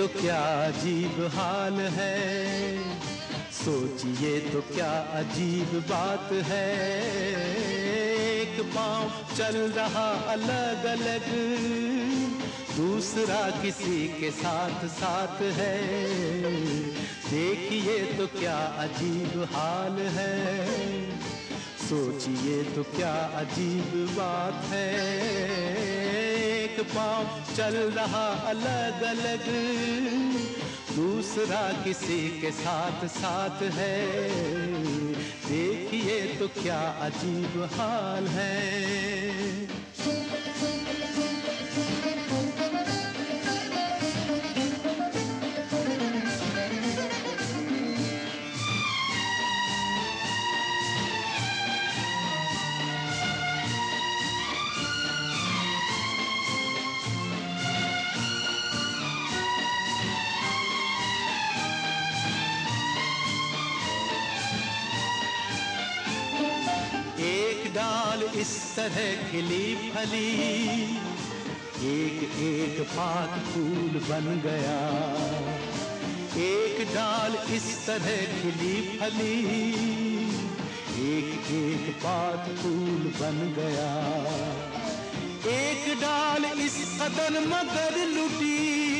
तो क्या अजीब हाल है, सोचिए तो क्या अजीब बात है। एक पाँव चल रहा अलग अलग, दूसरा किसी के साथ साथ है। देखिए तो क्या अजीब हाल है, सोचिए तो क्या अजीब बात है। एक पाँव चल रहा अलग अलग, दूसरा किसी के साथ साथ है। देखिए तो क्या अजीब हाल है। एक डाल इस तरह खिली फली, एक एक पात फूल बन गया। एक डाल इस तरह खिली फली, एक एक पात फूल बन गया। एक डाल इस कदर मगर लुटी,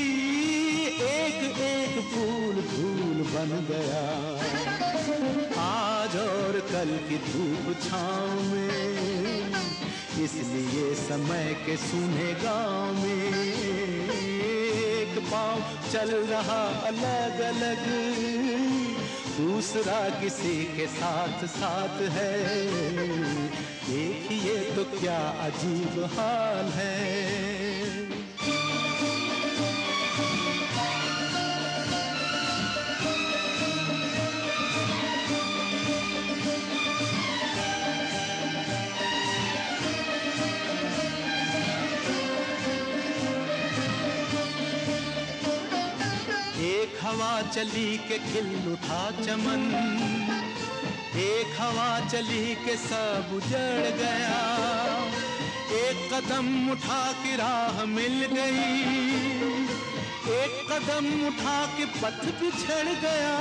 एक एक फूल फूल बन गया। आज और कल की धूप छाँव में, इसलिए समय के सूने गाँव में। एक पाँव चल रहा अलग अलग, दूसरा किसी के साथ साथ है। देखिए तो क्या अजीब हाल है। एक हवा चली के खिल उठा चमन, एक हवा चली के सब उजड़ गया। एक कदम उठा के राह मिल गई, एक कदम उठा के पथ बिछड़ गया।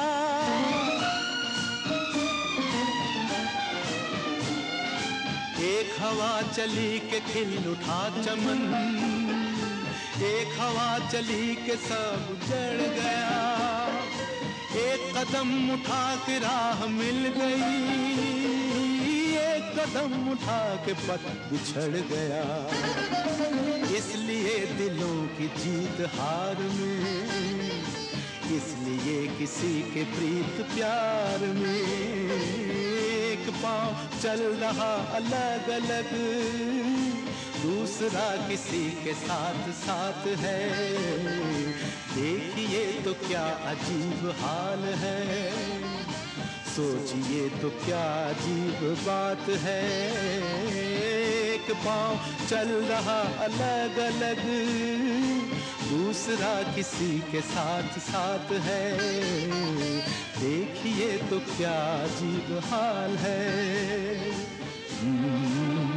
एक हवा चली के खिल उठा चमन, एक हवा चली के सब उजड़ गया। एक कदम उठा के राह मिल गई, एक कदम उठा के पथ बिछड़ गया। इसलिए दिलों की जीत हार में, इसलिए किसी के प्रीत प्यार में। एक पाँव चल रहा अलग अलग, दूसरा किसी के साथ साथ है। देखिए तो क्या अजीब हाल है, सोचिए तो क्या अजीब बात है। एक पाँव चल रहा अलग अलग, दूसरा किसी के साथ साथ है। देखिए तो क्या अजीब हाल है।